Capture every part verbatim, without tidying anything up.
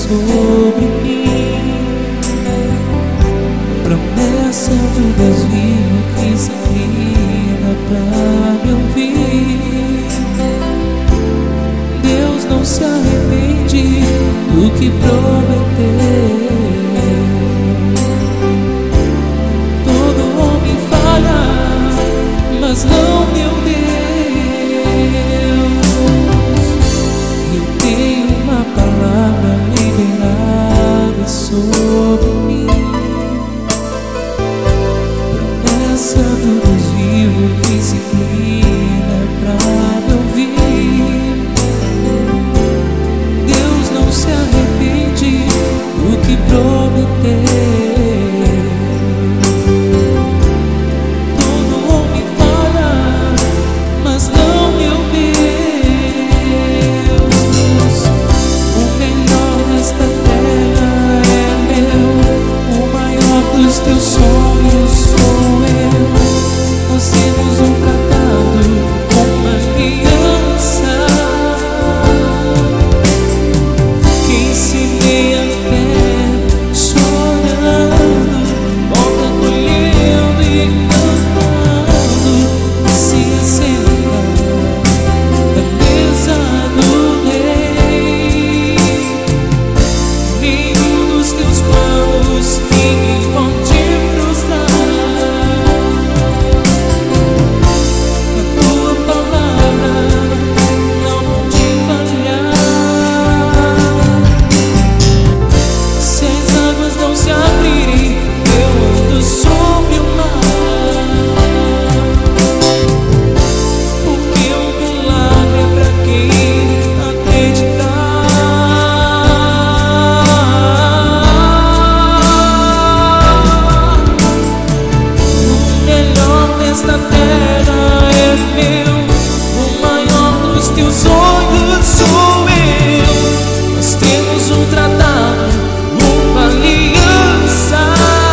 sobre mim. Promessa do desvio que se inclina pra me ouvir. Deus não se arrepende do que prometeu. Todo homem falha, mas não meu Deus. Eu tenho uma palavra liberada sobre mim. Promessa do desvio que se inclina pra me ouvir. Deus não se arrepende do que prometeu. Todo homem falha, mas não meu Deus. O melhor desta terra é meu, o maior dos teus sonhos sou eu. Nós temos um tratado, uma aliança. Quem semeia a fé chorando, volta colhendo e cantando. Se assenta da mesa do rei. Nenhum dos teus planos ninguém pode frustrar. A tua palavra não pode falhar. Se as águas não se abrirem, eu ando sobre o mar. Porque o milagre é pra quem acreditar. O melhor desta terra é meu, o maior dos teus sonhos sou eu. Nós temos um tratado, uma aliança.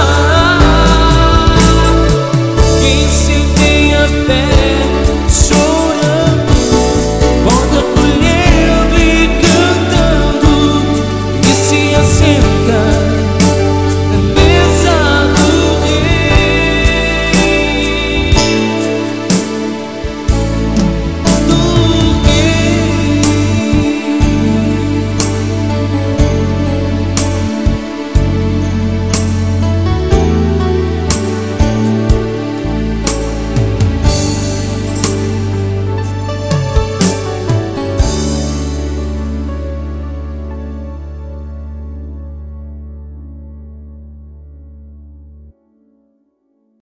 Quem semeia a fé chorando, volta colhendo e cantando. E se assenta